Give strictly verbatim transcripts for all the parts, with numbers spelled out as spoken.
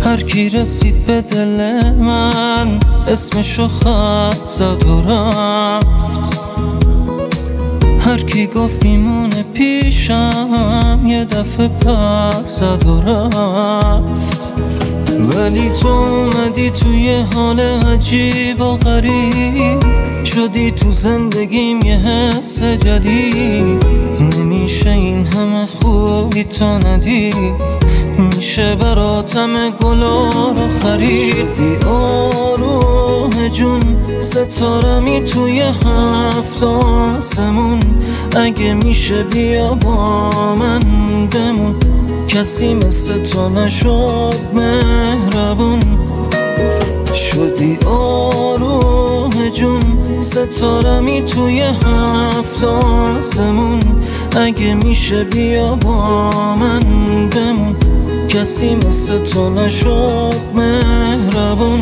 هر کی رسید به دل من اسمشو خط زد و رفت. هر کی گفت میمونه پیشم یه دفعه پر زد و رفت. ولی تو اومدی توی حال عجیب و غریب، شدی تو زندگیم یه حس جدید. نمیشه این همه خوبی تو ندید، میشه براتم گلا رو خرید. شدی آروم جون ستارمی توی هفت آسمون، اگه میشه بیا با من بمون. کسی مثل تو نشد مهربون. شدی آروم جون ستارمی توی هفت آسمون، اگه میشه بیا با من بمون. کسی مثل تو نشد مهربون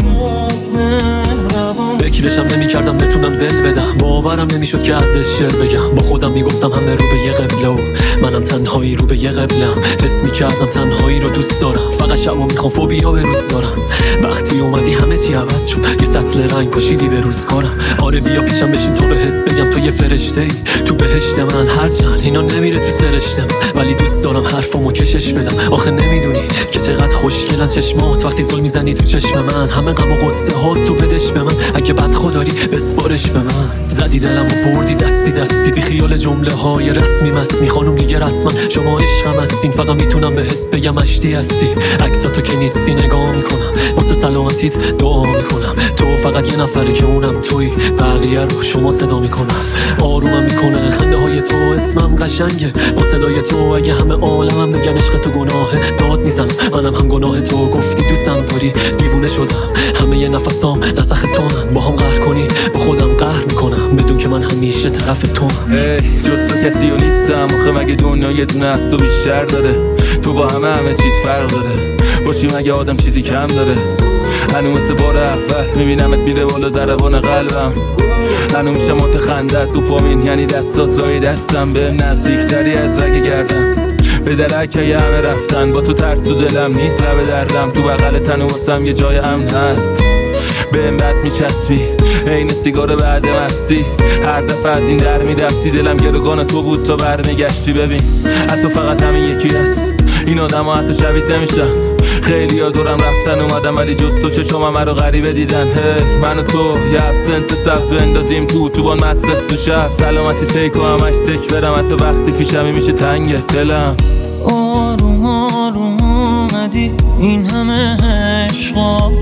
مهربون. فکرشم نمی کردم بتونم دل بدم، باورم نمیشد که ازش شعر بگم. با خودم میگفتم همه رو به یه قبله و منم تنهایی رو به یه قبلم. حس میکردم تنهایی رو دوست دارم، فقط شبا میخوام فوبیا به روز دارم. وقتی اومدی همه چی عوض شد، یه سطل رنگ پاشیدی به روزگارم. آره بیا پیشم بشین تو بهت بگم تو یه فرشته ای تو بهشت من. هرچند اینا نمیره تو سرشتم، ولی دوست دارم حرفامو کشش بدم. آخه نمیدونی که چقدر خوشگلن چشمات وقتی زل میزنی تو چشم من. همه غم و قصه ها تو بدش به من، اگه بد خداری بسپارش به من. زدی دلم و بردی دستی دستی، بی خیال جمله های رسمی مسمی. خانم دیگه رسما شما عشقم هستین، فقط میتونم بهت بگم مشتی هستی. عکساتو که نیستی نگاه میکنم، واسه سلامتیت دعا میکنم. تو فقط یه نفره که اونم توی، بقیه رو شما صدا میکنم. آرومم میکنه خنده های تو، اسمم قشنگه با صدای تو. اگه همه عالمم میگن عشق تو گناهه، داد میزنم منم هم گناه تو. گفتی دوستم داری دیوونه شدم، همه یه نفسام نسخ تونن. با هم قهر کنی با خودم قهر میکنم، بدون که من همیشه طرف تو. ای جز تو کسی و نیستم، آخه مگه دنیا یه دونه از تو بیشتر داره؟ تو با همه همه چیز فرق داره، باشی مگه آدم چیزی کم داره؟ هنو مثل بار اول میبینمت میره بالا ضربان قلبم. هنو میشه متخندت دوپامین، یعنی دستات لای دستم به نزدیکتری از رگ گردم. به درک یه همه رفتن، با تو ترس تو دلم نیست لب دردم. تو بغل تن و واسم یه جای امن هست، به این بد میچسبی عین سیگار بعد مستی. هر دفعه از این در میرفتی دلم گروگان تو بود تا برمیگشتی. ببین حتی فقط همین یکی هست، این آدم ها حتی شبیت نمیشن. خیلی ها دورم رفتن اومدم، ولی جز تو چشم همه رو غریبه دیدن. هی من و تو یه ابسنت سبز بندازیم تو اتوبان مست تو شب. سلامتی تیک و همش سک برم، حتی وقتی پیشمی میشه تنگه دلم. آروم آروم اومدی این همه عشق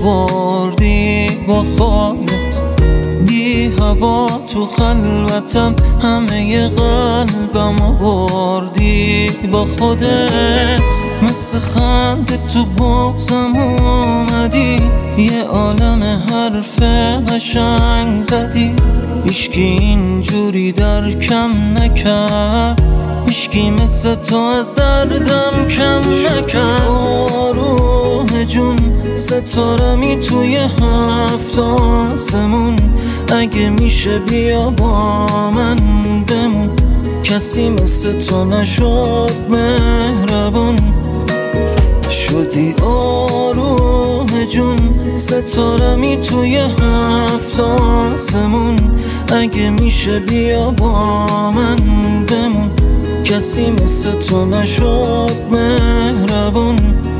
آوردی با خودت. بی هوا تو خلوتم همه قلبم آوردی با خودت. مثل خنده تو بغزم اومدی، یه عالم حرف قشنگ زدی. هیچکی اینجوری درکم نکرد، هیچکی مثل تو از دردم کم نکرد. آروم جون ستارمی توی هفت آسمون، اگه میشه بیا با من بمون. کسی مثل تو نشد مهربون. شدی آروم جون ستارمی توی هفت آسمون، اگه میشه بیا با من بمون. کسی مثل تو نشد مهربون.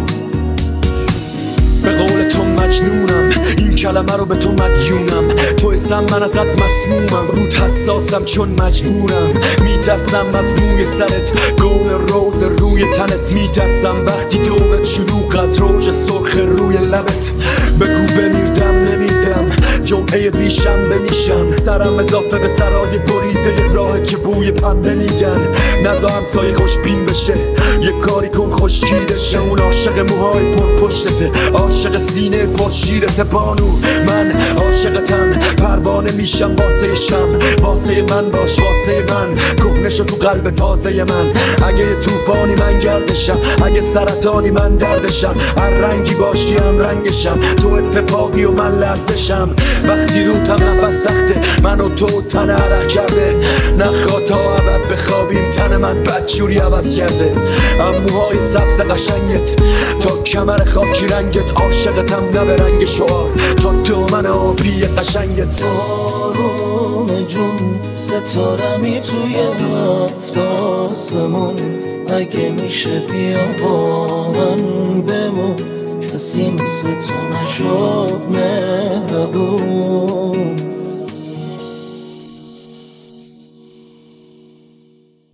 به قول تو مجنونم، این کلمه رو به تو مدیونم. تو اسم من ازت مسمومم، رود حساسم چون مجبورم. میترسم از موی سرت، گل روز روی تنت. میترسم وقتی دورت شلوغ از روژ سرخ روی لبت. بگو بمیردم نمیدم، جمعه بیشنبه میشم. سرم اضافه به سرای بریده راه که بوی پنبه میدن. نزا همسایه خوشبین بشه، یه کاری کن خشکیده شه. اون عاشق موهای پر پشتته، عاشق سینه پر شیرت بانو. من عاشقتم، پروانه میشم واسه شم. واسه من باش واسه من، کهنه شو تو قلب تازه من. اگه یه طوفانی من گردشم، اگه سرطانی من دردشم. هر رنگی باشی هم رنگشم، تو اتفاقی و من لرزشم. وقتی روتم نفس سخته، من و تو تن عرق کرده. نخواه تا ابد بخوابیم تن من بدجوری عوض کرده. اموهای سبز قشنگت تا کمر خاکی رنگت، عاشقتم نه به رنگ شعار تا دامن آبی قشنگت. آروم جون ستارمی توی هفت آسمون، اگه میشه بیا با من بمون، کسی مثل تو نشد